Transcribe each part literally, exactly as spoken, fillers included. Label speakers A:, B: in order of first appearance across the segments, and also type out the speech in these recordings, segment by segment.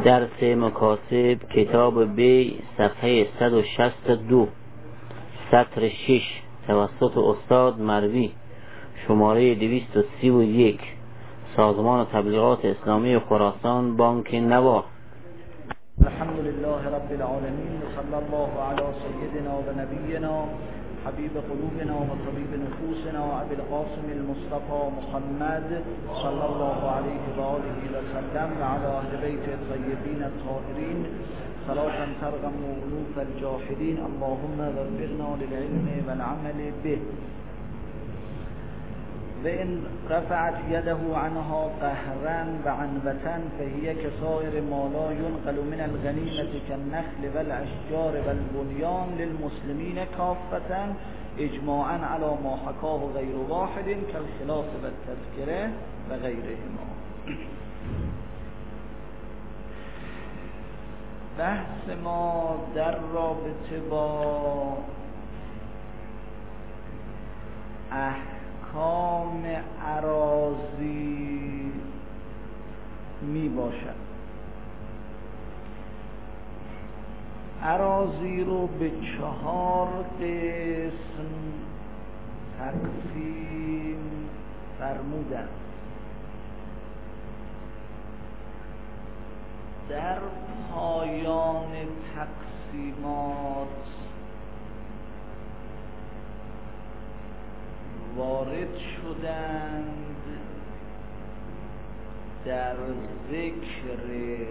A: درس مکاسب کتاب بی صفحه صد و شصت و دو سطر شش توسط استاد مروی شماره دویست و سی و یک سازمان تبلیغات اسلامی خراسان بانک نوا.
B: الحمد لله رب العالمين وصلى الله على سيدنا ونبينا حبيب قلوبنا وطبيب نفوسنا أبي القاسم المصطفى محمد صلى الله عليه وآله وسلم وعلى أهل بيت الطيبين الطاهرين صلاة ترغم أنوف الجاحدين اللهم وفقنا للعلم والعمل به. وإن رفعت يده عنها قهرا وعنبة فهي كسائر ما لا ينقل من الغنيمة كالنخل والأشجار والبنيان للمسلمين كافة إجماعا على ما حكاه غير واحد كالخلاص والتذكرة وغيرهما. بحث ما در رابطه با احکام اراضی می باشد. اراضی رو به چهار قسم تقسیم فرمودند. در پایان تقسیمات وارد شدند در ذکر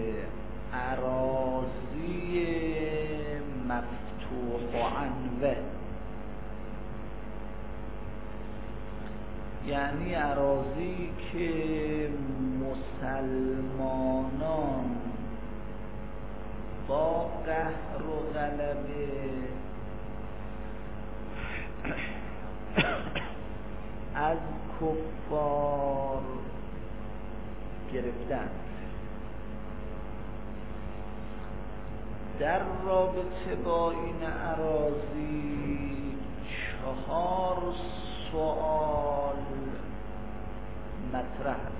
B: اراضی مفتوح و عنوه، یعنی اراضی که مسلمانان با قهر و غلبه از کفار گرفتند. در رابطه با این اراضی چهار سوال مطرح است.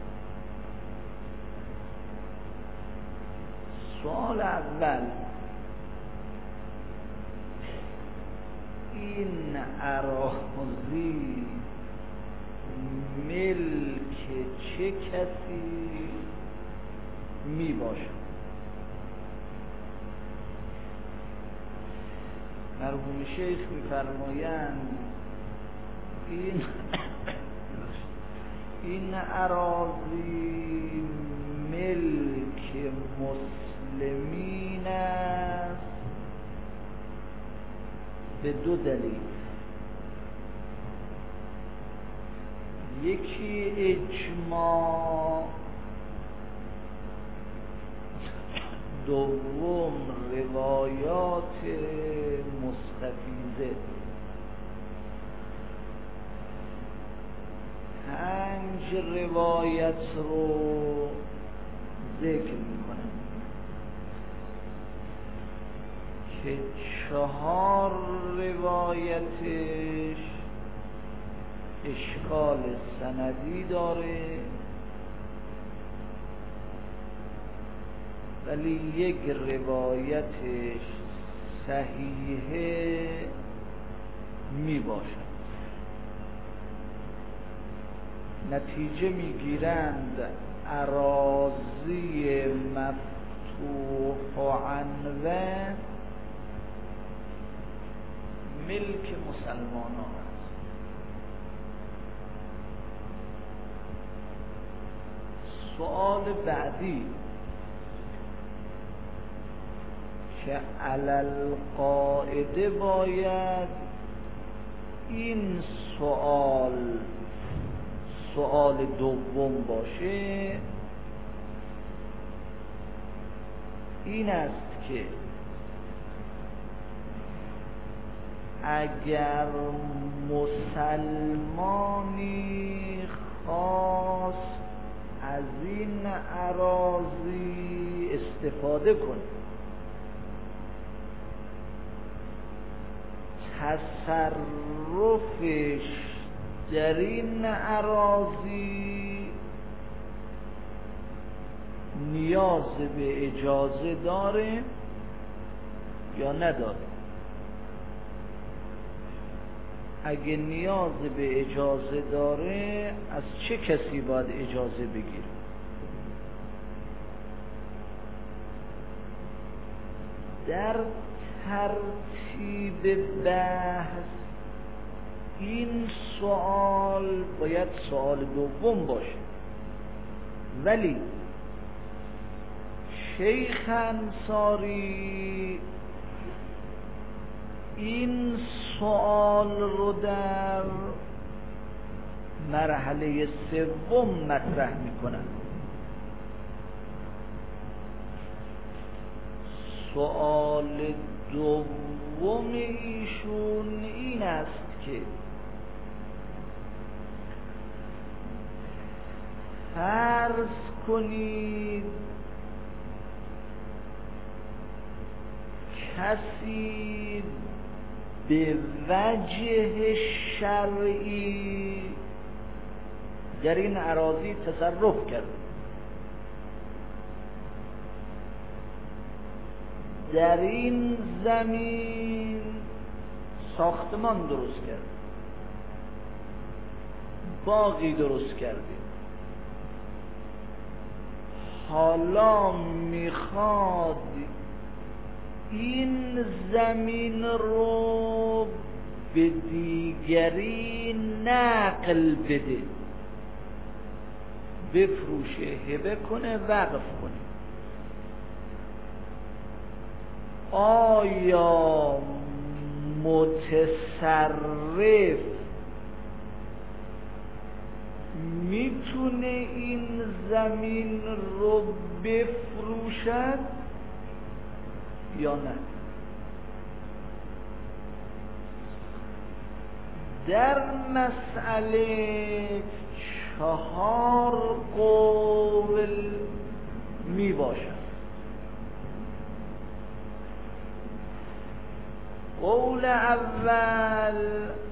B: سوال اول، این اراضی ملک چه کسی می باشد؟ مرحوم شیخ می فرمایند این این اراضی ملک مسلمین است به دو دلیل. یکی اجماع، دوم روایات مستفیضه. پنج روایت رو ذکر میکنم که چهار روایتش اشکال سندی داره ولی یک روایتش صحیحه می باشد. نتیجه می گیرند اراضی مفتوح و عنوه ملک مسلمانان است. سوال بعدی که علل قاعده باید این سوال سوال دوم باشه، این است که اگر مسلمانی خواست از این اراضی استفاده کنه، تصرفش در این اراضی نیاز به اجازه داره یا نداره؟ اگه نیاز به اجازه داره از چه کسی باید اجازه بگیره؟ در ترتیب بحث این سوال باید سوال دوم باشه، ولی شیخ انصاری این سوال رو در مرحله سوم مطرح میکنن. سوال دوم ایشون این است که فرض کنید کسی به وجه شرعی در این اراضی تصرف کرد، در این زمین ساختمان درست کرد، باغی درست کرده، حالا میخواد این زمین رو به دیگری نقل بده، بفروشه، هبه کنه، وقف کنه. آیا متصرف میتونه این زمین رو بفروشد یا نه؟ در مسئله چهار قول می باشد. قول اول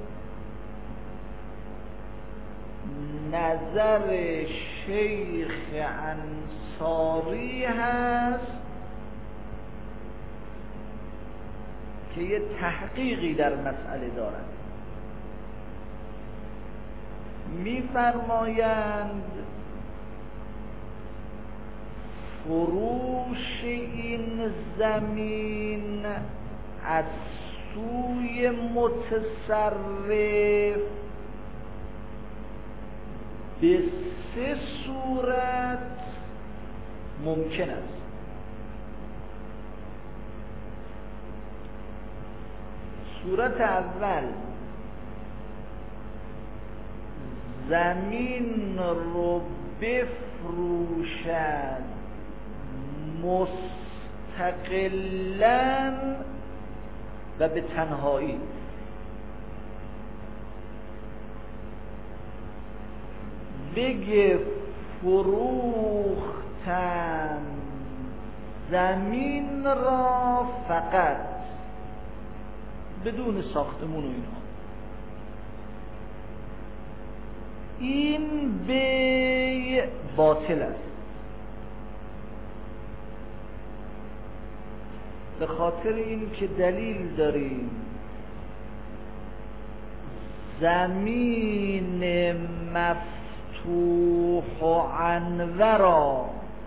B: نظر شیخ انصاری هست که یه تحقیقی در مسئله دارند. می‌فرمایند فروش این زمین از سوی متصرف به سه صورت ممکن است. صورت اول، زمین رو بفروشد مستقلاً و به تنهایی، بگه فروختن زمین را فقط بدون ساختمون و اینا. این بیع باطل است، به خاطر این که دلیل داریم زمین مفتوح و انورا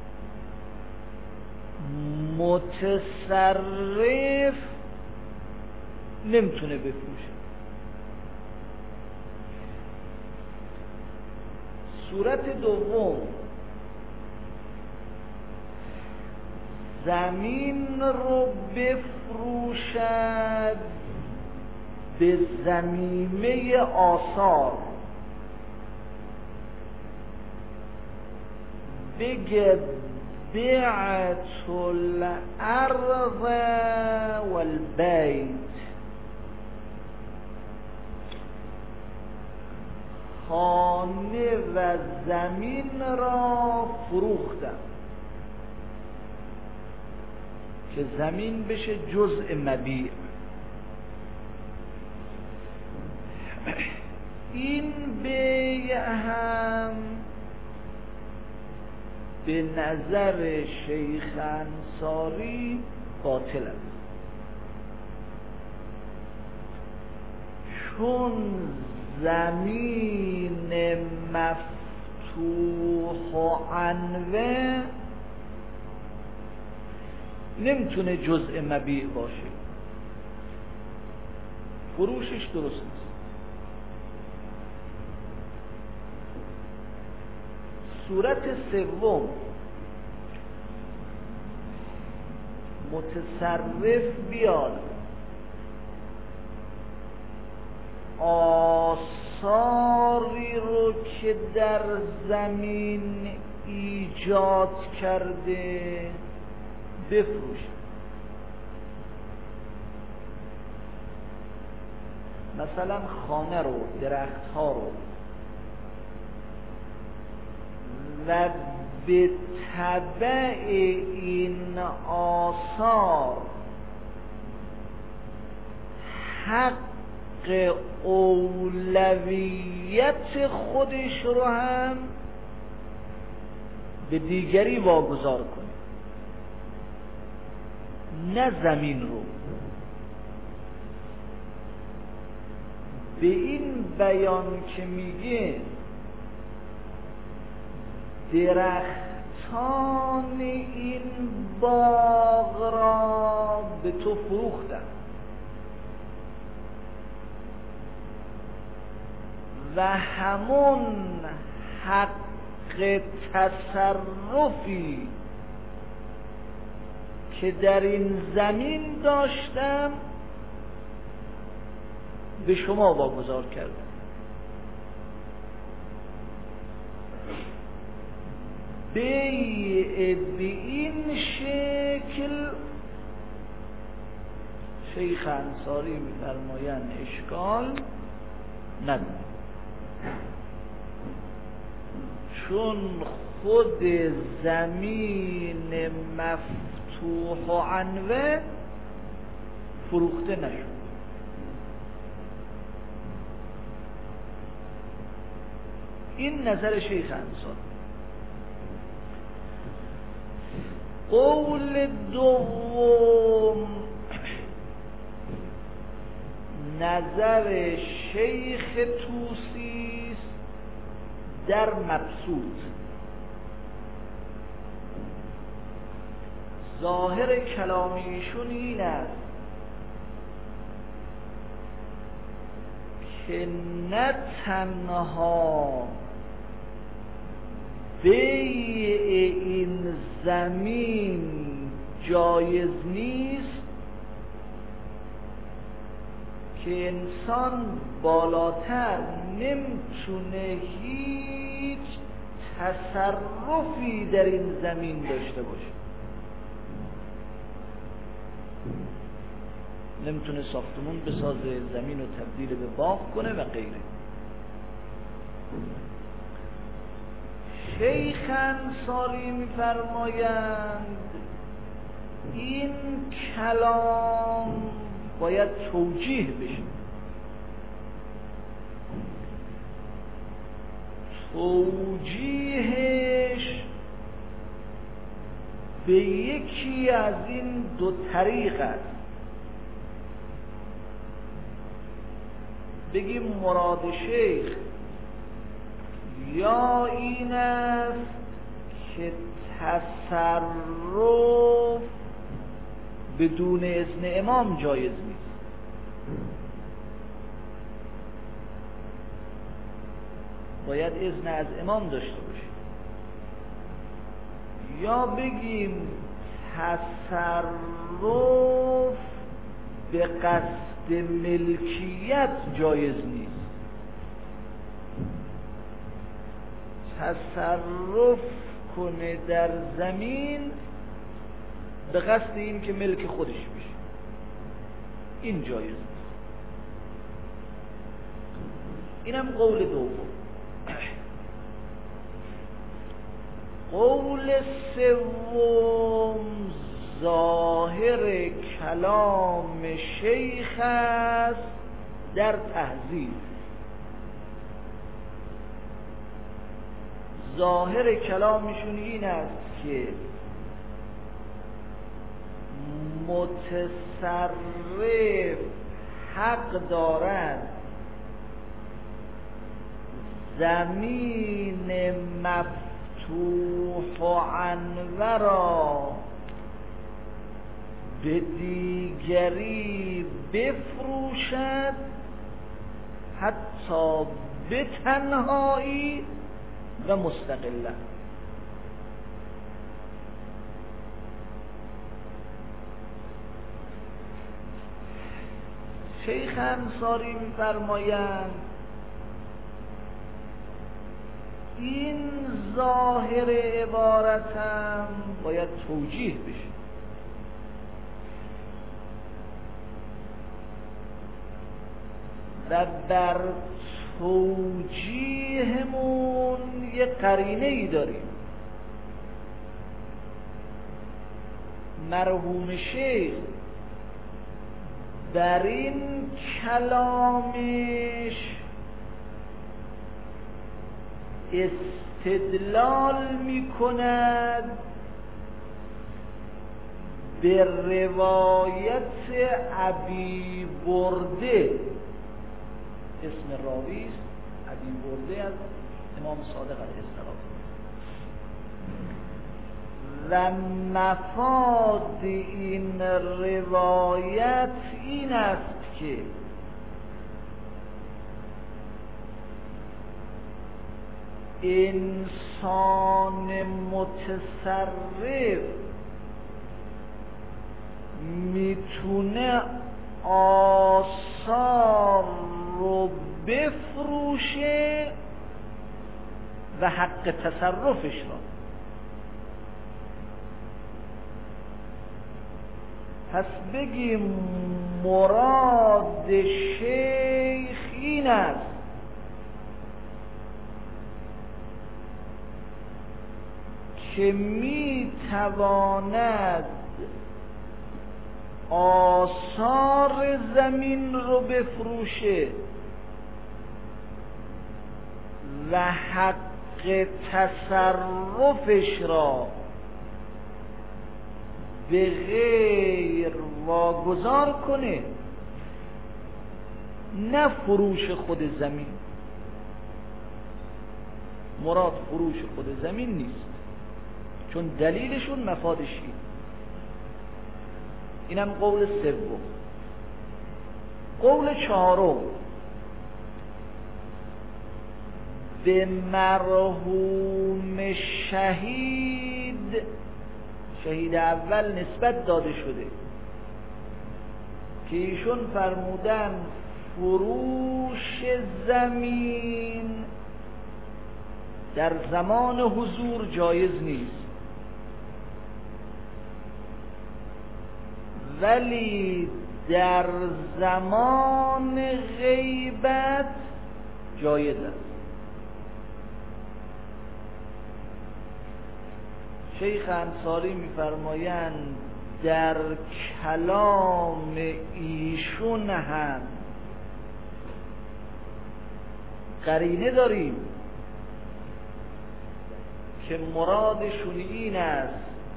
B: متصرف نمیتونه بفروشه. صورت دوم، زمین رو بفروشد به ضمیمه آثار، بگه بعت الارض والبیت، خانه و زمین را فروختم که زمین بشه جزء مبیع. این بیع هم به نظر شیخ انصاری باطل است، چون زمین مفتوح و عنوه نمیتونه جزء مبیع باشه، فروشش درست نیست. صورت سوم متصرف بیاد آثاری رو که در زمین ایجاد کرده بفروشه. مثلا خانه رو، درخت ها رو، و به تبع این آثار حق اولویت خودش رو هم به دیگری واگذار کنه، نه زمین رو. به این بیان که میگه درختان این باغ را به تو فروختم و همون حق تصرفی که در این زمین داشتم به شما واگذار کردم. بیع به این شکل شیخ انصاری می‌فرمایند اشکال نداره، چون خود زمین مفتوح و عنوه فروخته نشد. این نظر شیخ انصاری. قول دوم نظر شیخ طوسی است در مبسوط. ظاهر کلام ایشون این است که نه تنها بیع این زمین جایز نیست که انسان بالاتر نمیتونه هیچ تصرفی در این زمین داشته باشه، نمیتونه ساختمون بسازه، زمین رو تبدیل به باغ کنه و غیره. شیخ انصاری می‌فرمایند این کلام باید توجیه بشه. توجیهش به یکی از این دو طریق است. بگیم مراد شیخ یا این است که تصرف بدون اذن امام جایز نیست، باید اذن از امام داشته باشه، یا بگیم تصرف به قصد ملکیت جایز نیست، تصرف کنه در زمین به قصد این که ملک خودش بشه، این جایز نیست. اینم قول دوم. قول سوم ظاهر کلام شیخ است در تهذیب. ظاهر کلامشون این است که متصرف حق دارد زمین مفتوح و انورا به دیگری بفروشد حتی به تنهایی و مستقلا. شیخ انصاری می‌فرمایند این ظاهر عبارتم باید توجیه بشه. و بر توجیهمون یه قرینه ای داریم. مرحوم شیخ در این کلامش استدلال می کند به روایت ابی برده، اسم راوی است ابی برده از امام صادق علیه السلام، و مفاد این روایت این است که انسان متصرف میتونه آثار رو بفروشه و حق تصرفش را. پس بگیم مراد شیخ این است که می تواند آثار زمین رو بفروشه و حق تصرفش را به غیر واگذار کنه، نه فروش خود زمین. مراد فروش خود زمین نیست، چون دلیلشون مفادش این. اینم قول سوم. قول چهارم به مرحوم شهید، شهید اول نسبت داده شده که ایشون فرمودن فروش زمین در زمان حضور جایز نیست، ولی در زمان غیبت جایز است. شیخ انصاری می‌فرمایند در کلام ایشون هم قرینه داریم که مرادشون این است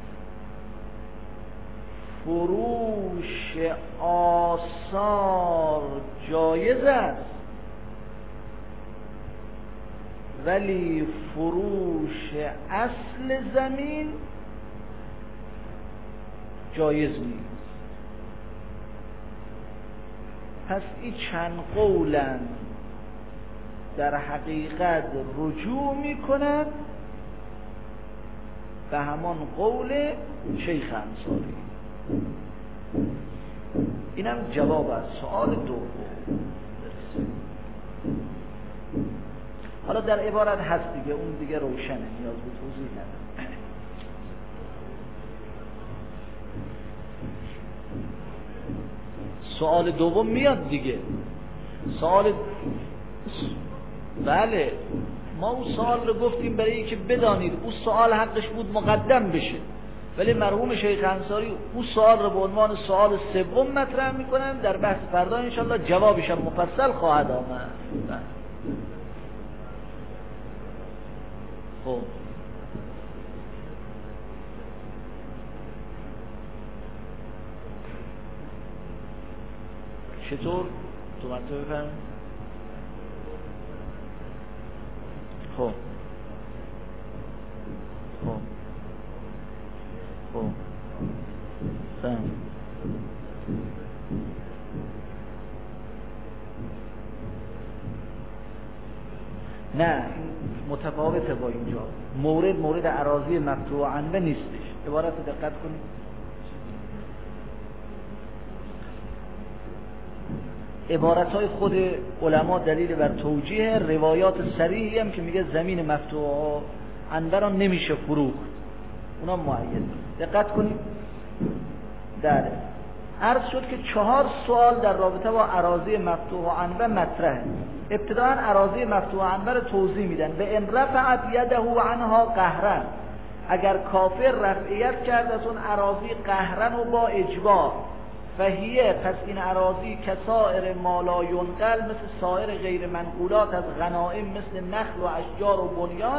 B: فروش آثار جایز است، ولی فروش اصل زمین جایز نیست. پس این چند قولن در حقیقت رجوع می کنند به همان قول شیخ انصاری. اینم جواب از سوال دوم. حالا در عبارت هست دیگه، اون دیگه روشنه، نیاز به توضیح نداره. سوال دوم میاد دیگه. سوال بله ما اون سوال رو گفتیم برای اینکه بدانید اون سوال حقش بود مقدم بشه، ولی مرحوم شیخ انصاری اون سوال رو به عنوان سوال سوم مطرح میکنن. در بحث فردا انشالله جوابش هم مفصل خواهد آمد. خب چطور؟ تو مطلب بفرمایید. خب خب خب سم نه متفاوته با اینجا. مورد مورد اراضی مفتوح عنوه نیستش. عبارت رو دقت کنید. عبارتهای خود علما دلیل بر توجیه، روایات صریحی هم که میگه زمین مفتوح عنوه را نمیشه فروخت، اونا معید. دقت کنید. در عرض شد که چهار سوال در رابطه با اراضی مفتوح عنوه مطرحه. ابتداء اراضی مفتوح عنوه رو توضیح میدن. به ان رفعت یده عنها قهرا، اگر کافر رفعیت کرد از اون اراضی قهرا و با اجبار، فهیه، پس این اراضی کسائر مالا ینقل، مثل سایر غیر منقولات از غنائم مثل نخل و اشجار و بنیان،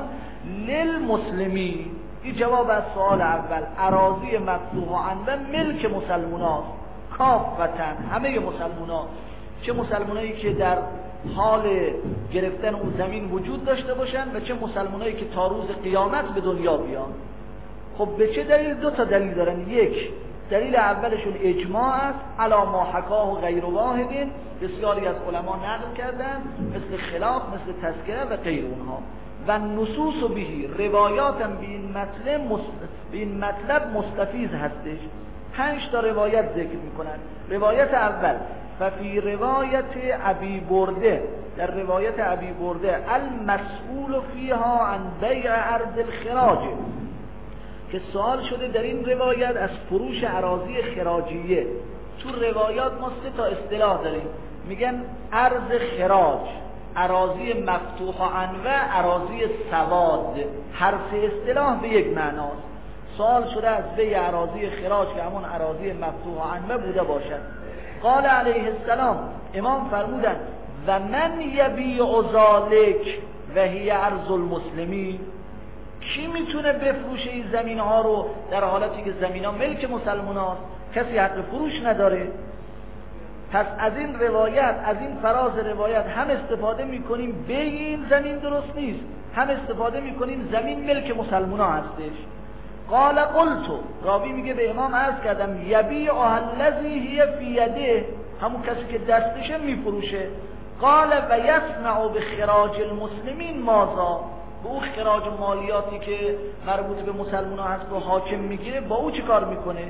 B: للمسلمین. این جواب از سوال اول. اراضی مفتوح عنوه ملک مسلماناست کافتن، همه مسلمانان، چه مسلمانایی که در حال گرفتن اون زمین وجود داشته باشن و چه مسلمانایی که تا روز قیامت به دنیا بیان. خب به چه دلیل؟ دو تا دلیل دارن. یک، دلیل اولشون اجماع است، علی ما حکاه و غیر واحد، بسیاری از علما نقل کردن، مثل خلاف، مثل تذکره و غیر اونها. و نصوص و بهی، روایات هم به این مطلب مست... به این مطلب مستفیض هستش. پنج تا روایت ذکر میکنن. روایت اول، ففی روایت ابی برده، در روایت ابی برده، المسئول فیها عن بیع ارض الخراج، که سوال شده در این روایت از فروش اراضی خراجیه. تو روایات ما سه تا اصطلاح داریم، میگن ارض خراج، اراضی مفتوح عنوه، اراضی سواد. هر سه اصطلاح به یک معناست. سوال شده از بیع اراضی خراج که همون اراضی مفتوح عنوه بوده باشد. قال علیه السلام، امام فرمودن و من یبیع ذلک و هی ارض المسلمین، کی میتونه بفروشه این زمین ها رو در حالتی که زمین ها ملک مسلمان هاست؟ کسی حق فروش نداره. پس از این روایت، از این فراز روایت هم استفاده میکنیم به این زمین درست نیست، هم استفاده میکنیم زمین ملک مسلمان ها هستش. قال قلتو، راوی میگه به امام عرض کردم، یبیع الذی هی فی یده، همون کسی که دستشه میفروشه. قال و یصنع بخراج المسلمین ماذا، به او خراج مالیاتی که مربوط به مسلمان ها هست و حاکم میگیره با او چی کار میکنه؟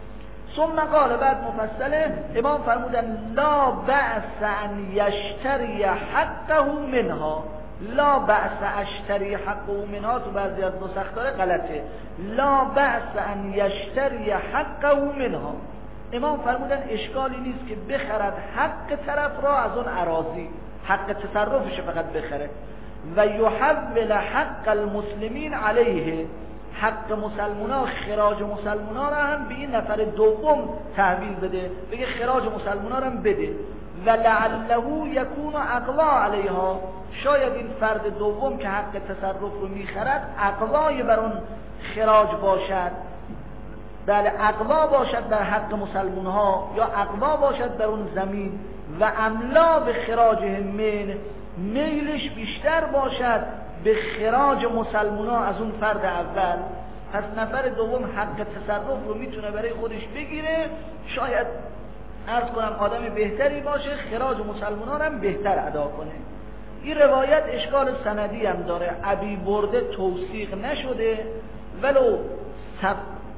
B: ثم قال، بعد مفصله امام فرمودن لا بأس ان یشتری حقه منها، لا بأس اشتری حقه منها تو بعضی از نسخ داره غلطه، لا بأس ان یشتری حقه منها. امام فرمودن اشکالی نیست که بخرد حق طرف را از اون اراضی، حق تصرفش فقط بخره. و یحول حق المسلمین علیه، حق مسلمونا، خراج مسلمونا را هم به این نفر دوم تحویل بده، بگه خراج مسلمونا را هم بده. و لعله یکون اقوا علیها، شاید این فرد دوم که حق تصرف رو میخرد اقوای بر اون خراج باشد، بله اقوا باشد بر حق مسلمان ها، یا اقوا باشد بر اون زمین. و املا به خراجهم من، میلش بیشتر باشد به خراج مسلمان ها از اون فرد اول. پس نفر دوم حق تصرف رو میتونه برای خودش بگیره، شاید عرض کنم آدم بهتری باشه، خراج مسلمان ها رو هم بهتر ادا کنه. این روایت اشکال سندی هم داره، ابی برده توثیق نشده، ولو صف...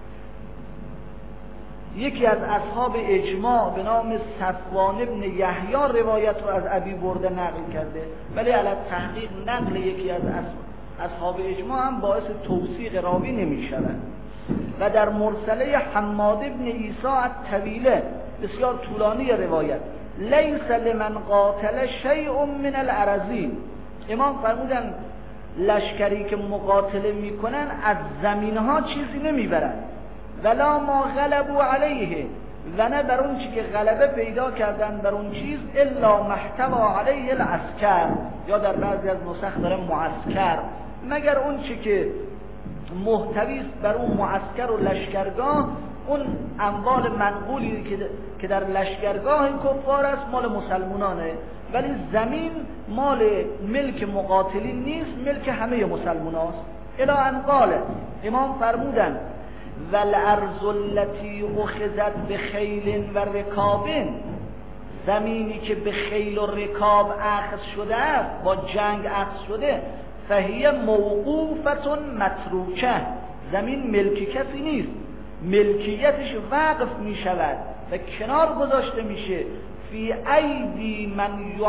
B: یکی از اصحاب اجماع به نام صفوان ابن یحیی روایت رو از ابی برده نقل کرده، ولی علی تحقیق نقل یکی از اصحاب اجماع هم باعث توثیق راوی نمی شود. و در مرسله حماد ابن عیسی الطویله، بسیار طولانی روایت، لیس لمن قاتل شیء من الارضی، امام فرمودن لشکری که مقاتله میکنن از زمین ها چیزی نمیبرن، ولا ما غلبوا علیه، و نه بر اون چی که غلبه پیدا کردن بر اون چیز، الا محتوا علیه العسکر، یا در بعضی از نسخ داره معسکر، مگر اون چی که محتویست بر اون معسکر و لشکرگاه، اون اموال منقولی که در لشکرگاه کفار است مال مسلمانانه، ولی زمین مال ملک مقاتلین نیست، ملک همه مسلمان است. الی ان قال، امام فرمودن والارض التي اخذت بخیل و رکاب، زمینی که به خیل و رکاب اخذ شده است، با جنگ اخذ شده، فهی موقوفة متروکه، زمین ملکی کسی نیست، ملکیتش وقف می شود و کنار گذاشته میشه، فی ایدی من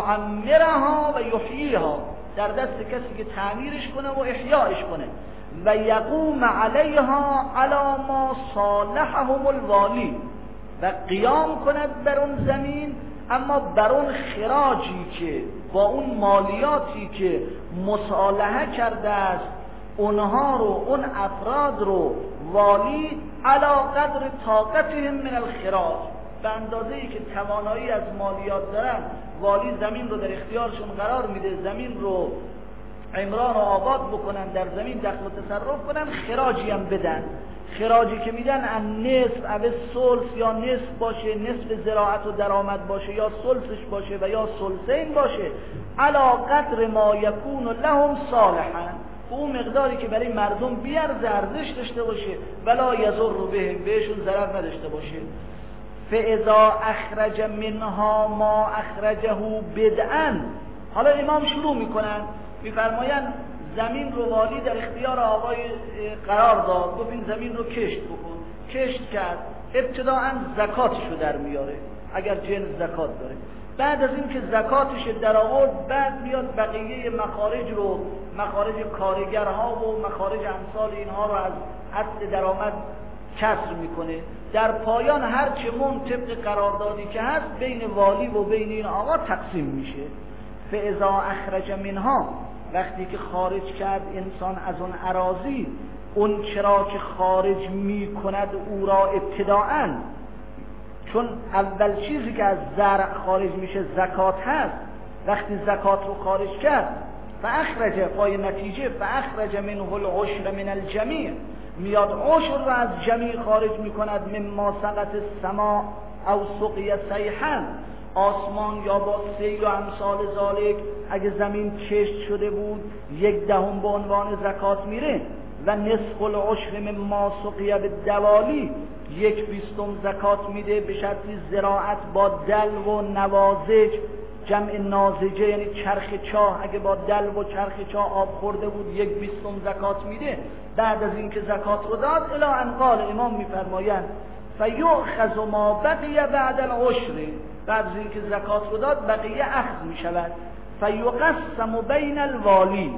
B: یعمرها و یحییها، در دست کسی که تعمیرش کنه و احیایش کنه، و یقوم علیها علی ما صالحهم الوالی، و قیام کند بر اون زمین، اما بر اون خراجی که با اون مالیاتی که مصالحه کرده است اونها رو، اون افراد رو، والی علی قدر طاقتهم من الخراج، به اندازه‌ای که توانایی از مالیات دارن، والی زمین رو در اختیارشون قرار میده، زمین رو عمران و آباد بکنن، در زمین دخل و تصرف کنن، خراجی هم بدن. خراجی که میدن ان نصف او ثلث، یا نصف باشه، نصف زراعت و درآمد باشه، یا ثلثش باشه و یا ثلثین باشه، علا قدر ما یکون لهم صالحا، اون مقداری که برای مردم بیارزه، ارزش داشته باشه، ولا یضر بهم، بهشون ضرر نداشته باشه. فاذا اخرج منها ما اخرجه بدعا، حالا امام شروع میکنن میفرمایند زمین رو والی در اختیار آقای قرار داد، گفت این زمین رو کشت بکن، کشت کرد، ابتداعا زکاتش رو در میاره اگر جنس زکات داره، بعد از این که زکاتش در آورد، بعد میاد بقیه مخارج رو، مخارج کارگرها و مخارج امثال اینها رو از اصل درآمد کسر میکنه، در پایان هر چه من طبق قراردادی که هست بین والی و بین این آقا تقسیم میشه. فاذا اخرج منها، وقتی که خارج کرد انسان از اون اراضی، اون چرا که خارج میکند او را ابتداءً، چون اول چیزی که از زرع خارج میشه زکات هست، وقتی زکات رو خارج کرد، فاخرج، پای نتیجه فاخرج منه العشر من الجمیع، میاد عشر رو از جمیع خارج میکند، مما سقط السماء او سقی صیحا، آسمان یا با سیل و امثال ذالک، اگه زمین کشت شده بود یک دهم به عنوان زکات میره، و نصف العشر مما سقی بالدوالی، یک بیستم زکات میده به شرطی زراعت با دل و نوازج، جمع نازجه یعنی چرخ چاه، اگه با دل و چرخ چاه آب خورده بود یک بیستم زکات میده. بعد از اینکه زکات رو داد، الی ان قال، امام میفرمایند فیؤخذ ما بقی بعد العشر، بعد از اینکه زکات رو داد بقیه اخذ میشود، فیقسم بین الوالی،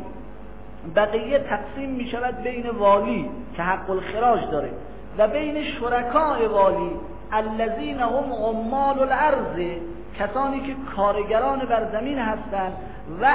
B: بقیه تقسیم میشود بین والی که حق الخراج داره و بین شرکای والی الذین هم عمال الارض، کسانی که کارگران بر زمین هستند، و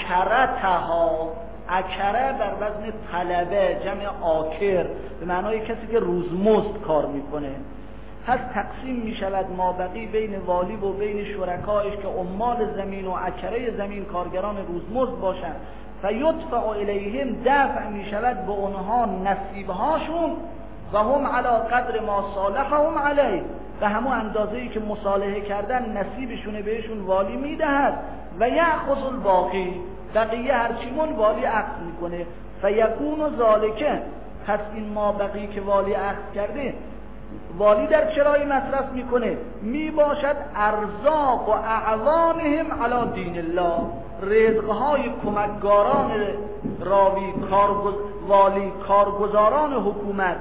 B: اکرتها، اکره بر وزن طلبه، جمع آکر، به معنای کسی که روزمزد کار میکنه. پس تقسیم میشود ما بقی بین والی و بین شرکایش که عمال زمین و اکره زمین، کارگران روزمزد باشند، فیدفع الیهم، دفع میشود به اونها نصیبهاشون، و هم علی قدر ما صالحهم علیه، و همون اندازه‌ای که مصالحه کردن نصیبشونه بهشون والی میدهد، و یأخذ الباقی، بقیه هرچیمون والی اخذ میکنه، فیکون ذالکه، پس این ما بقی که والی اخذ کرده، والی در چرایی مصرف میکنه، میباشد ارزاق و اعوانهم علی دین الله، رزقهای کمکگاران راوی، کارگز... والی، کارگزاران حکومت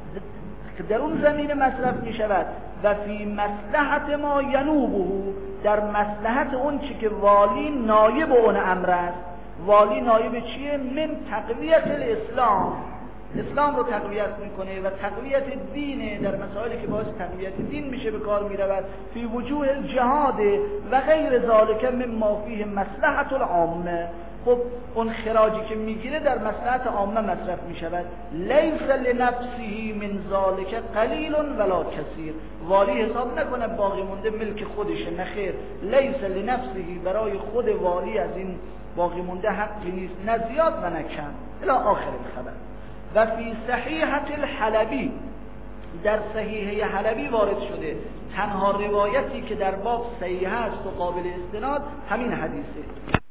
B: در اون زمین مصرف می شود، و فی مصلحت ما ینوبه، در مصلحت اون چی که والی نایب اون امر است. والی نایب چیه؟ من تقویت الاسلام، اسلام رو تقویت میکنه و تقویت دینه، در مسائلی که باعث تقویت دین میشه به کار میرود، فی وجوه الجهاد و غیر ذالک مما فیه مصلحت العامه. خب اون خراجی که میگیره در مصلحت عامه مصرف میشود، لیس لنفسه من ذالک قلیل ولا کثیر، والی حساب نکنه باقی مونده ملک خودشه، نخیر، لیس لنفسه، برای خود والی از این باقی مونده حقی نیست، نه زیاد و نه کم، الی آخر الخبر. و فی صحیحة الحلبی، در صحیحه حلبی وارد شده. تنها روایتی که در باب صحیح است و قابل استناد همین حدیثه.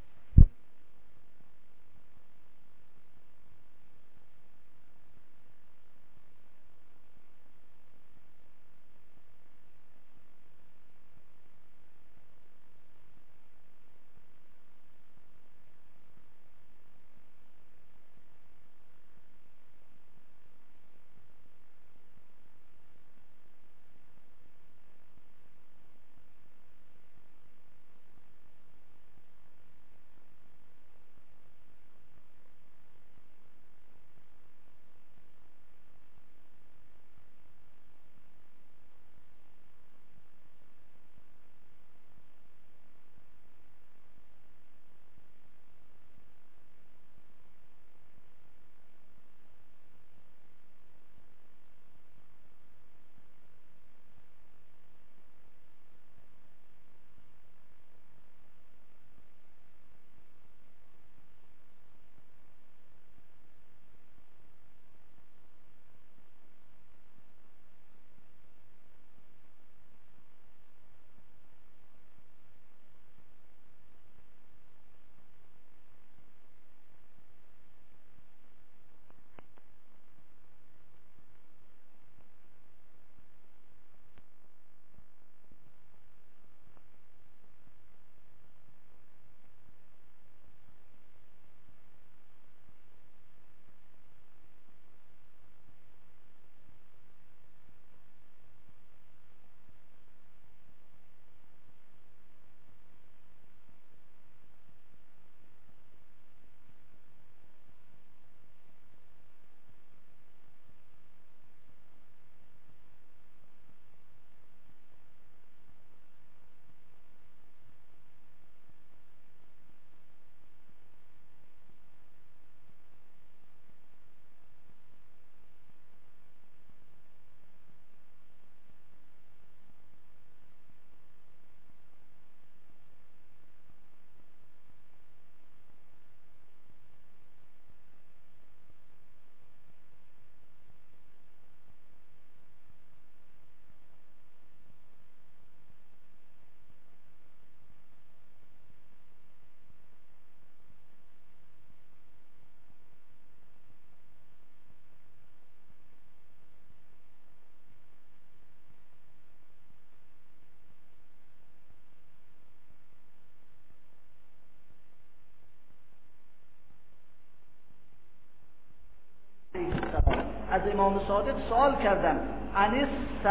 B: از امام صادق سوال کردم عن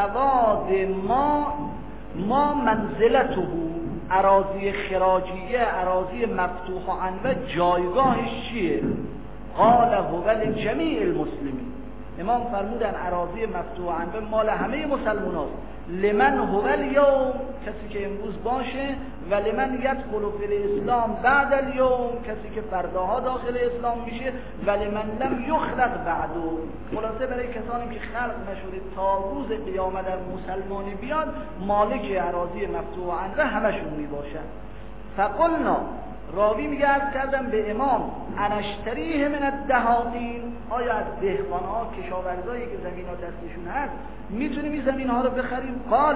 B: سواد ما ما منزلته، اراضی خراجیه، اراضی مفتوح و عنوه جایگاهش چیه؟ قال هو لجمیع المسلمین. امام فرمودن اراضی مفتوح و عنوه مال همه مسلمان هاست. لمن هو الیوم، کسی که امروز باشه، و لمن یدخل فی الاسلام بعد الیوم، کسی که فرداها داخل اسلام میشه، و لمن لم یخلق بعدو. خلاصه برای کسانی که خلق نشده تا روز قیامت در مسلمانی بیاد، مالک اراضی مفتوح و عنوه همشون میباشن. فقلنا، راوی میگه عرض کردم به امام انشتریه من الدهاقین، آیا از دهقانها کشاورزایی که زمین ها دستشون هست میتونیم این زمین ها رو بخریم؟ قال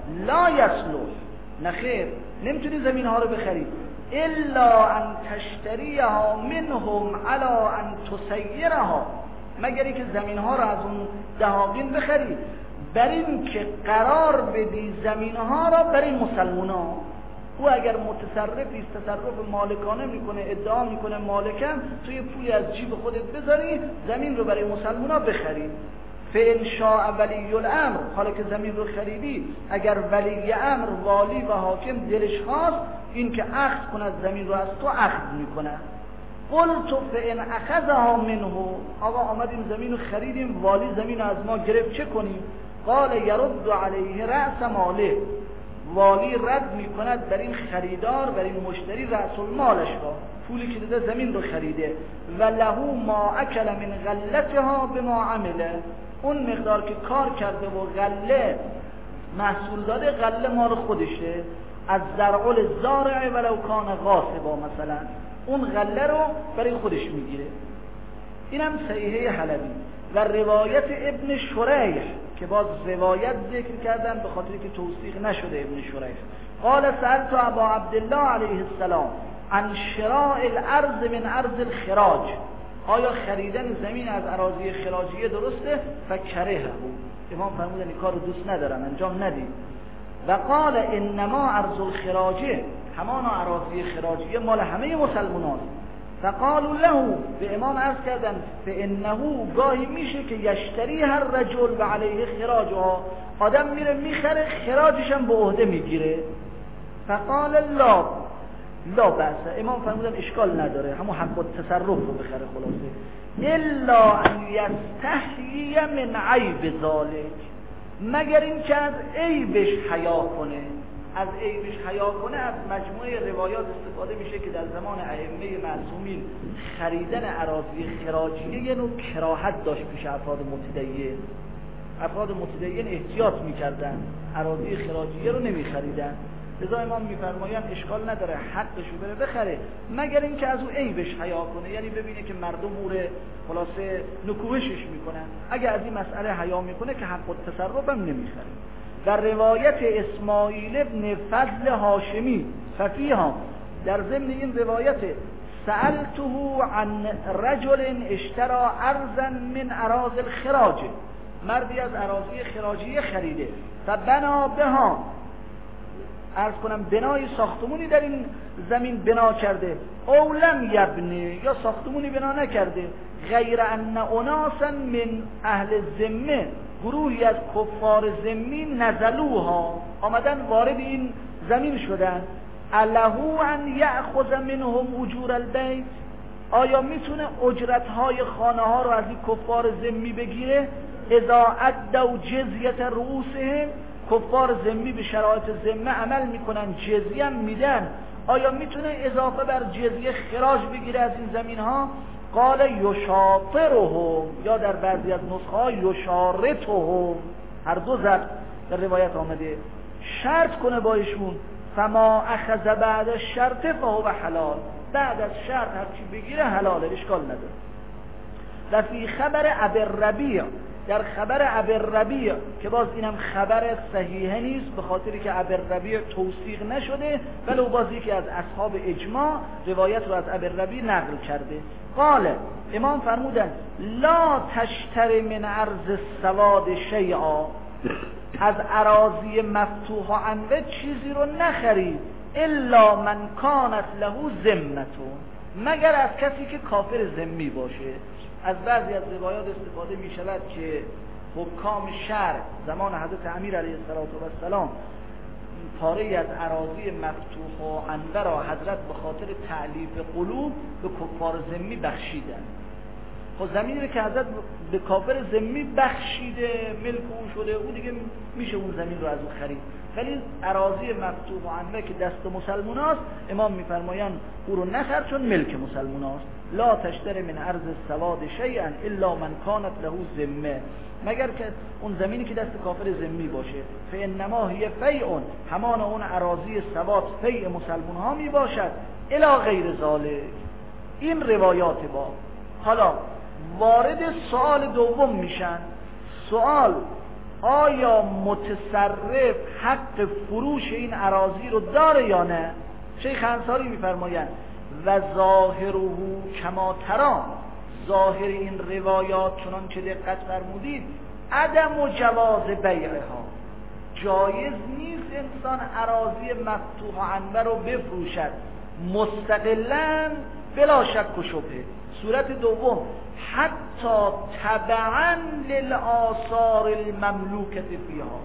B: لا یصلح، نخیر نمیتونی زمین ها رو بخرید الا ان تشتریها منهم علی ان تسیرها، مگر اینکه زمین ها رو از اون دهاقین بخری بر این که قرار بدی زمین ها را برای مسلمان ها. او اگر متصرفی است، تصرف مالکانه میکنه، ادعا میکنه مالکم، توی پولی از جیب خودت بذاری زمین رو برای مسلمان ها بخری. فإن شاء ولی الامر، حالا که زمین رو خریدی، اگر ولی امر والی و حاکم دلش خواست این که عقد کند زمین رو از تو عقد میکنه. قلت فإن اخذها منه، آقا آمدیم زمین رو خریدیم، والی زمین از ما گرفت، چه کنیم؟ قال یرد علیه رأس ماله، والی رد میکند بر این خریدار، بر این مشتری رأس المالش را، پولی که داده زمین رو خریده، و له ما اکل من غلتها بما عمله، اون مقدار که کار کرده و غله محصول داده، غله مال خودشه، از زرع الزارع ولو کان غاصبا مثلا، اون غله رو برای خودش میگیره. اینم صحیحه حلبی. و روایت ابن شریح که باز روایت ذکر کردن به خاطر که توثیق نشده ابن شریح. قال سألت ابا عبدالله علیه السلام عن شراء الارض من ارض الخراج، آیا خریدن زمین از اراضی خراجیه درسته؟ فکرهه، امام فرمودن این کار رو دوست ندارم، انجام ندید. و قال انما ارض الخراجه، همانا اراضی خراجیه مال همه مسلمانان. فقالوا له، به امام عرض کردن فانه گاهی میشه که یشتری هر رجل و علیه خراجها، آدم میره میخره خراجش هم به عهده میگیره. فقال لا لا بأس، امام فرمودن اشکال نداره، همون حق التصرف رو بخره خلاصه. الا ان یستحیی من عیب ذالک، مگر این که از عیبش حیا کنه. از عیبش حیا کنه از مجموعه روایات استفاده میشه که در زمان ائمه معصومین خریدن اراضی خراجیه یه نوع کراهت داشت پیش افراد متدین. افراد متدین احتیاط میکردن، اراضی خراجیه رو نمیخریدن. لذا امام میفرمایند اشکال نداره حقشو بره بخره، مگر اینکه از او عیبش حیا کنه، یعنی ببینه که مردم موره خلاصه نکوهشش میکنن. اگه از این مسئله حیا میکنه که حق التصرف هم نمیخره. در روایت اسماعیل ابن فضل هاشمی ففیها، در ضمن این روایت سألته عن رجل اشترى ارضا من اراضی الخراج، مردی از اراضی خراجیه خریده، فبنا بها، عرض کنم بنای ساختمونی در این زمین بنا کرده، او لم یبنی، یا ساختمونی بنا نکرده، غیر ان اناسا من اهل ذمه، گروهی از کفار ذمی نزلوها، آمدن وارد این زمین شدن، الهو ان یأخذ منهم اجور البیت، آیا میتونه اجرتهای خانه ها رو از این کفار ذمی بگیره؟ اذا ادوا جزیه رؤوسهم، کفار ذمی به شرایط ذمه عمل میکنن، جزیه هم میدن، آیا میتونه اضافه بر جزیه خراج بگیره از این زمین ها؟ قال یشاطرهم، یا در بعضی از نسخه ها یشارطهم، هر دو ضرب در روایت آمده، شرط کنه با ایشون، فما اخذ بعد الشرط فهو حلال، بعد از شرط هر چی بگیره حلاله، اشکال نداره. و فی خبر ابی الربیع، در خبر ابی الربیع که باز اینم خبر صحیحه نیست به خاطری که ابی الربیع توثیق نشده، ولو باز یکی از اصحاب اجماع روایت رو از ابی الربیع نقل کرده. قال، امام فرمودن لا تشتری من ارض السواد شیئا، از اراضی مفتوح و عنوه چیزی رو نخرید، الا من کانت له ذمتون، مگر از کسی که کافر ذمی باشه. از بعضی از روایات استفاده می شود که حکام شرع زمان حضرت امیر علیه السلام پاره از اراضی مفتوح و عنوه را حضرت به خاطر تعلیف قلوب به کفار ذمی بخشیدن. خب زمینی که حضرت به کافر ذمی بخشیده، ملک او شده، او دیگه میشه اون زمین رو از او خرید. ولی اراضی مفتوح و عنوه که دست مسلمان است، امام میفرمایند او رو نخر چون ملک مسلمان است. لا تشتری من ارض السواد شیئا الا من کانت له ذمه، مگر که اون زمینی که دست کافر ذمی باشه. فانما هی فیء، همان اون اراضی سواد فیء مسلمان ها می باشد، الی غیر ذالک. این روایات با حالا وارد سوال دوم میشن. سوال آیا متصرف حق فروش این اراضی رو داره یا نه؟ شیخ انصاری میفرمایند و ظاهره کما ترا، ظاهر این روایات چنان که دقت فرمودید عدم و جواز بیعها، جایز نیست انسان اراضی مفتوح و عنوه رو بفروشد مستقلاً بلا شک و شبهه. صورت دوم حتی تبعاً للآثار المملوکة فیها،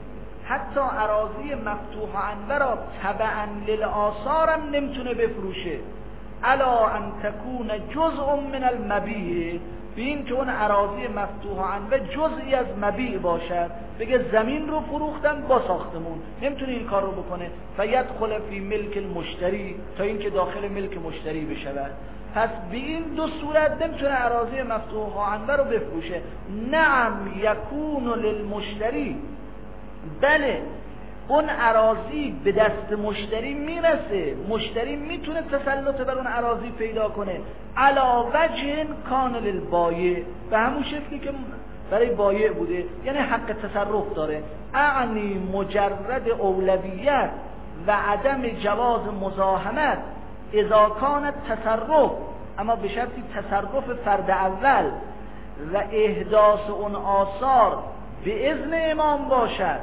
B: حتی اراضی مفتوح و عنوه را تبعاً للآثار هم نمیتونه بفروشه، الا ان تکون جزء من المبیع، به این که اون اراضی مفتوح و عنوه جزئی از مبیع باشد، بگه زمین رو فروختن با ساختمون، نمیتونه این کار رو بکنه. فیدخل فی ملک المشتری، تا این که داخل ملک مشتری بشود. پس به این دو صورت نمیتونه اراضی مفتوح و عنوه رو بفروشه. نعم یکون للمشتری، بله اون اراضی به دست مشتری میرسه، مشتری میتونه تسلط بر اون اراضی پیدا کنه علا وجه کان للبایع، به همون شکلی که برای بایع بوده، یعنی حق تصرف داره. اعنی مجرد اولویت و عدم جواز مزاحمت اذا کانت تصرف، اما به شرطی تصرف فرد اول و احداث اون آثار به اذن امام باشد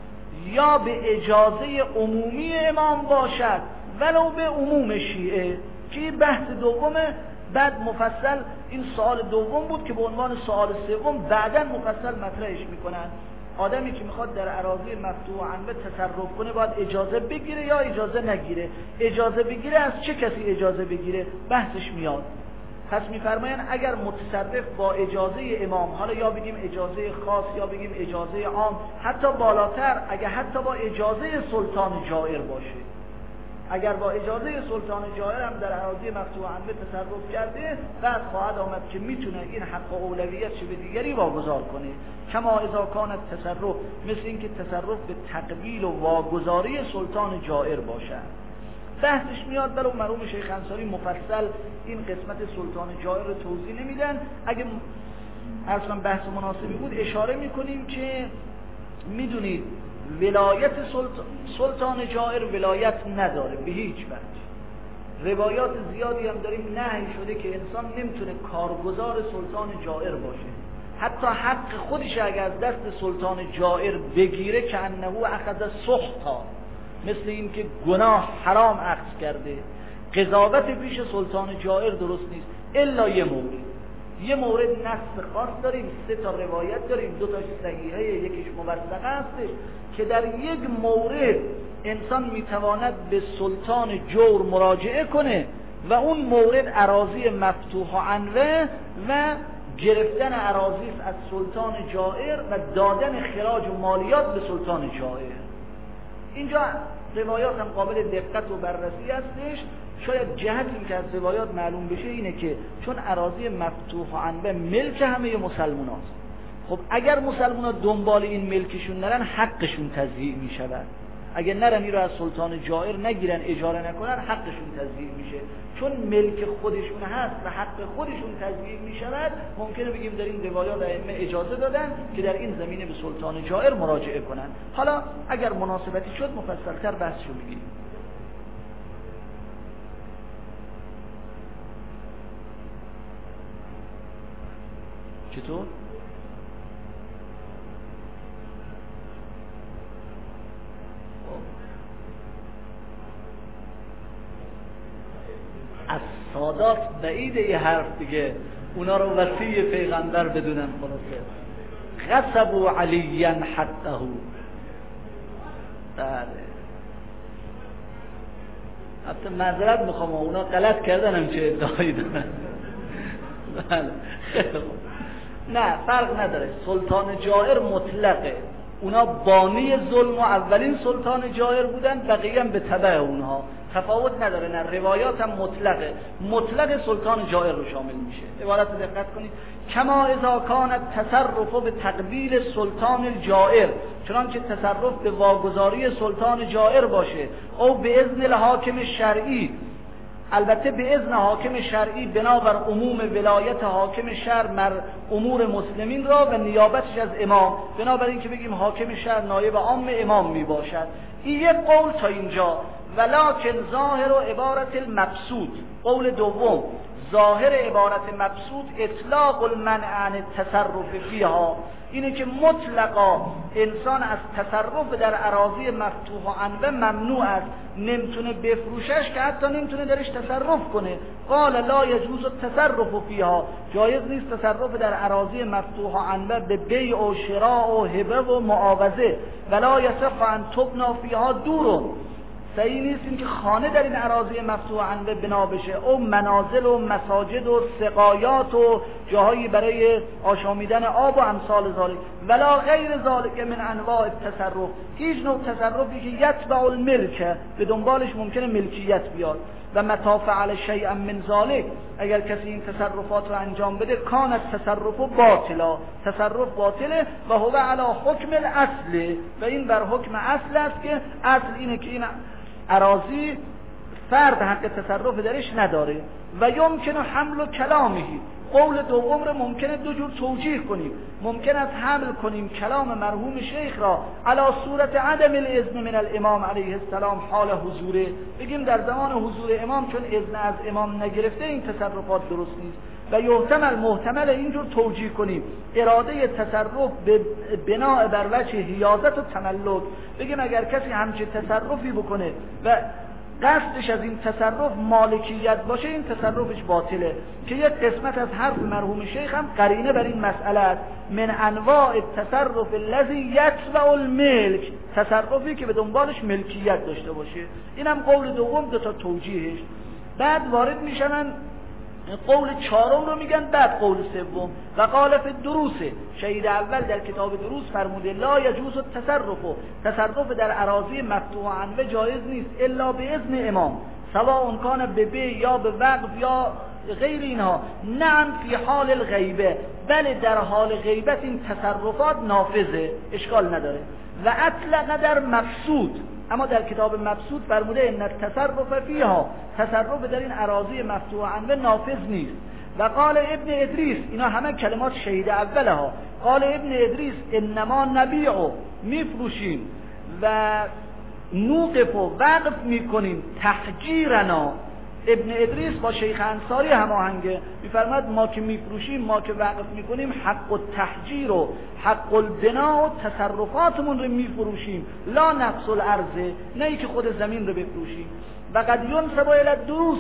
B: یا به اجازه عمومی امام باشد ولو به عموم شیعه، که بحث دومه. بعد مفصل این سوال دوم بود که به عنوان سوال سوم بعداً مفصل مطرحش میکنن. آدمی که میخواد در اراضی مفتوح عنوه تصرف کنه باید اجازه بگیره یا اجازه نگیره؟ اجازه بگیره از چه کسی اجازه بگیره؟ بحثش میاد. پس میفرماین اگر متصرف با اجازه امام، حالا یا بگیم اجازه خاص یا بگیم اجازه عام، حتی بالاتر اگر حتی با اجازه سلطان جائر باشه، اگر با اجازه سلطان جائر هم در اراضی مفتوح عنوه تصرف کرده، بعد خواهد آمد که میتونه این حق اولویت چه به دیگری واگذار کنه. کما اذا کانت تصرف، مثل اینکه تصرف به تقبیل و واگذاری سلطان جائر باشد. بحثش میاد. برای مرحوم شیخ انصاری مفصل این قسمت سلطان جائر رو توضیح نمیدن. اگه اصلا بحث مناسبی بود اشاره میکنیم که میدونید ولایت سلطان, سلطان جائر ولایت نداره به هیچ وجه. روایات زیادی هم داریم نهی شده که انسان نمیتونه کارگزار سلطان جائر باشه، حتی حق خودش اگر از دست سلطان جائر بگیره که انه اخذ سخطا، مثل این که گناه حرام اخذ کرده، قضاوت پیش سلطان جائر درست نیست. الا یه مورد یه مورد نص خاص داریم، سه تا روایت داریم، دو تاش صحیحه یکیش موثقه هستش، که در یک مورد انسان میتواند به سلطان جور مراجعه کنه و اون مورد اراضی مفتوح عنوه و گرفتن اراضی از سلطان جائر و دادن خراج و مالیات به سلطان جائر. اینجا روایات هم قابل دقت و بررسی هستش. شاید جهتی که از روایات معلوم بشه اینه که چون اراضی مفتوح عنوه ملک همه مسلمان هست، خب اگر مسلمان ها دنبال این ملکشون نرن حقشون تضییع می شود. اگر نرن این رو از سلطان جائر نگیرن، اجاره نکنن، حقشون تضییع میشه. چون ملک خودشون هست و حق خودشون تضییع می شود، ممکنه بگیم در این روایات ائمه اجازه دادن که در این زمینه به سلطان جائر مراجعه کنن. حالا اگر مناسبتی شد مفصل‌تر بحثشو بگیریم. چطور؟ از سادات بعیده یه حرف دیگه اونا رو وصی پیغمبر بدونن. خلاصه غصبوا علیا حقه. بله حتی معذرت میخوام اونا غلط کردن هم چه ادعایی دارن. بله نه فرق نداره، سلطان جائر مطلقه، اونا بانی ظلم و اولین سلطان جائر بودن، بقیه هم به تبع اونها، تفاوت نداره. نه روایات هم مطلقه، مطلق سلطان جائر رو شامل میشه. عبارت رو دقت کنید. کما اذا کانت تصرف به تقبیل سلطان الجائر، چنانکه تصرف به واگذاری سلطان جائر باشه، او به اذن الحاکم شرعی، البته به اذن حاکم شرعی بنابر عموم ولایت حاکم شهر مر امور مسلمین را و نیابتش از امام، بنابراین که بگیم حاکم شهر نایب عام امام می باشد. این یک قول تا اینجا. ولکن ظاهر و عبارت المبسوط، قول دوم، ظاهر عبارت مبسوط اطلاق المنع عن التصرف فیها، اینه که مطلقا انسان از تصرف در اراضی مفتوح عنوه ممنوع است، نمیتونه بفروشش که حتی نمیتونه درش تصرف کنه. قال لا یجوز التصرف فیها، جایز نیست تصرف در اراضی مفتوح عنوه به بیع و شراء و هبه و معاوضه. ولا یصح ان تبنا فیها دور، صحیح نیست این که خانه در این اراضی مفتوح عنوه بنا بشه، او منازل و مساجد و سقایات و جاهایی برای آشامیدن آب و امثال ذالک. ولا غیر ذالک من انواع التصرف، هیچ نوع تصرفی که یتبع الملک به دنبالش ممکنه ملکیت بیاد. و متی فعل شیئا من ذلک، اگر کسی این تصرفات رو انجام بده کان التصرف باطلا، تصرف باطله و هو علی حکم الاصل، و این بر حکم اصل است که اصل اینه که این اراضی فرد حق تصرف درش نداره. و یمکن حمل کلامه، قول دوم رو ممکنه دو جور توجیه کنیم. ممکن است حمل کنیم کلام مرحوم شیخ را علی صورت عدم الاذن من الامام علیه السلام حال حضوره، بگیم در زمان حضور امام چون اذن از امام نگرفته این تصرفات درست نیست. و یحتمل محتمل اینجور توجیه کنیم اراده تصرف به بناء بر وجه حیازت و تملک، بگیم اگر کسی همچین تصرفی بکنه و قصدش از این تصرف مالکیت باشه این تصرفش باطله، که یک قسمت از حرف مرحوم شیخ هم قرینه بر این مسئله است. من انواع التصرف الذی یتبع الملک، تصرفی که به دنبالش ملکیت داشته باشه. اینم قول دوم، دو تا توجیهش. بعد وارد میشن قول چهارم رو میگن، بعد قول سوم. و قال فی الدروس، شهید اول در کتاب دروس فرموده لا یجوز التصرف، تصرف در اراضی مفتوح عنوه جایز نیست الا به اذن امام، سواء کان به بی یا به وقف یا غیر اینها. نعم فی حال الغیبه، بله در حال غیبت این تصرفات نافذه، اشکال نداره. و اطلق در مقصود، اما در کتاب مبسوط فرموده ان التصرف فیها، تصرف در این اراضی مفتوح عنوه نافذ نیست. و قال ابن ادریس، اینا همه کلمات شهید اوله ها. قال ابن ادریس انما نبیع، میفروشیم و نوقف و وقف میکنیم تحجیرنا. ابن ادریس با شیخ انصاری هماهنگه، میفرماد ما که میفروشیم، ما که وقف میکنیم حق التحجیر و حق البنا و تصرفاتمون رو میفروشیم، لا نقص الارض، نه ای که خود زمین رو بفروشیم. و قد ینسب الی الدروس،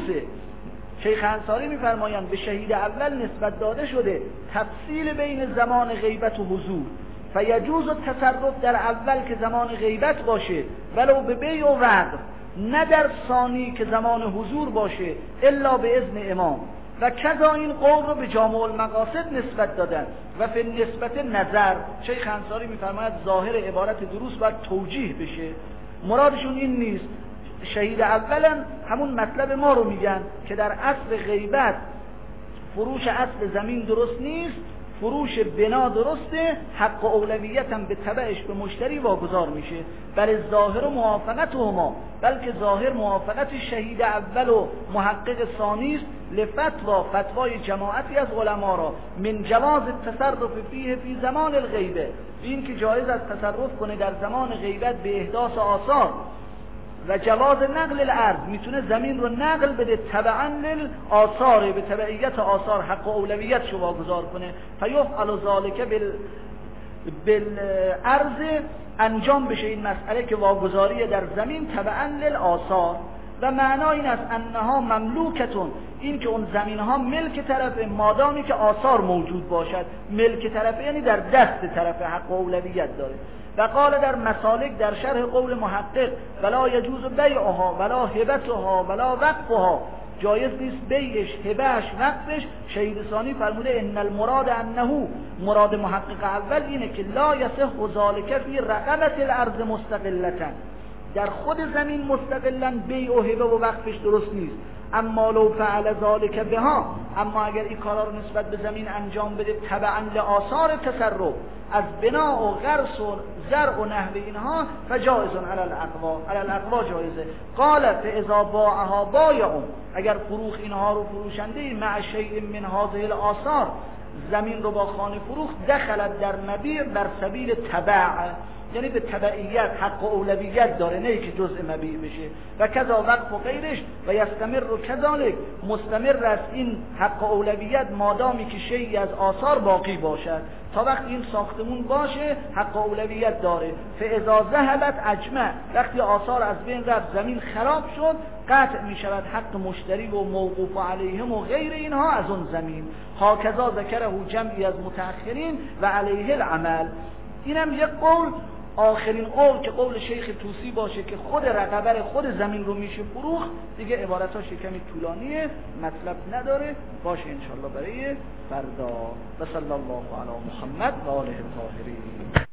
B: شیخ انصاری میفرمایند به شهید اول نسبت داده شده تفصیل بین زمان غیبت و حضور، فیجوز التصرف در اول که زمان غیبت باشه ولو به بیع و وقف، نه در ثانی که زمان حضور باشه الا به اذن امام. و کذا این قول رو به جامع المقاصد نسبت دادن. و فی نسبت نظر، شیخ انصاری میفرماید ظاهر عبارت دروس باید توجیه بشه، مرادشون این نیست. شهید اولا همون مطلب ما رو میگن که در اصل غیبت فروش اصل زمین درست نیست، فروش بنا درسته، حق اولویت هم به تبعش به مشتری واگذار میشه. بل ظاهر و موافقت هما، بلکه ظاهر موافقت شهید اول و محقق ثانی است لفتوا، فتوای جماعتی از علما را من جواز التصرف فیه فی زمان الغیبه، این که جایز است تصرف کنه در زمان غیبت به احداث آثار. و جواز نقل الارض، میتونه زمین رو نقل بده تبعا للآثار، به تبعیت آثار حق اولویت شو واگذار کنه. فیفعل ذلک بال بالارض، انجام بشه این مسئله که واگذاری در زمین تبعا للآثار. و معنا این است انها مملوکتون، این که اون زمین ها ملک طرف، مادامی که آثار موجود باشد ملک طرف، یعنی در دست طرف حق اولویت داره. و قال در مسالک در شرح قول محقق ولا یجوز بیعها ولا هبتها ولا وقفها، جایز نیست بیعش، هبهش، وقفش. شهید ثانی فرموده ان المراد انه، مراد محقق اول اینه که لا یصح ذلک فی رقبت الارض مستقلتا، در خود زمین مستقلا بیع و هبه و وقفش درست نیست. اما لو فعل ذلک بها، اما اگر این کارا رو نسبت به زمین انجام بده تبعا لآثار تصرف از بنا و غرس و زرع و نحو اینها، فجائز علی الاقوا، علی الاقوا جایزه. قال فاذا باعها بایع، اگر فروخ اینها رو فروشنده مع شیء من هذه الاثار، زمین رو با خانه فروخت، دخلت در مبیع بر سبیل تبع، یعنی به تبعیت حق و اولویت داره، نه که جزء مبیع بشه. و کذا وقف و غیرش و یستمر و کذالک، مستمر است این حق و اولویت مادامی که شیئی از آثار باقی باشد، تا وقتی این ساختمون باشه حق و اولویت داره. فاذا ذهبت اجمع، وقتی آثار از بین رفت زمین خراب شد، قطع می شود حق مشتری و موقوف علیهم و غیر اینها از اون زمین. هاکذا ذکره جمعی از متأخرین و علیه العمل. اینم یک قول، آخرین قول که قول شیخ طوسی باشه که خود رقبه خود زمین رو میشه فروخت، دیگه عبارتاش کمی طولانیه، مطلب نداره، باشه انشالله برای فردا. و صلی الله علی محمد و آله الطاهرین.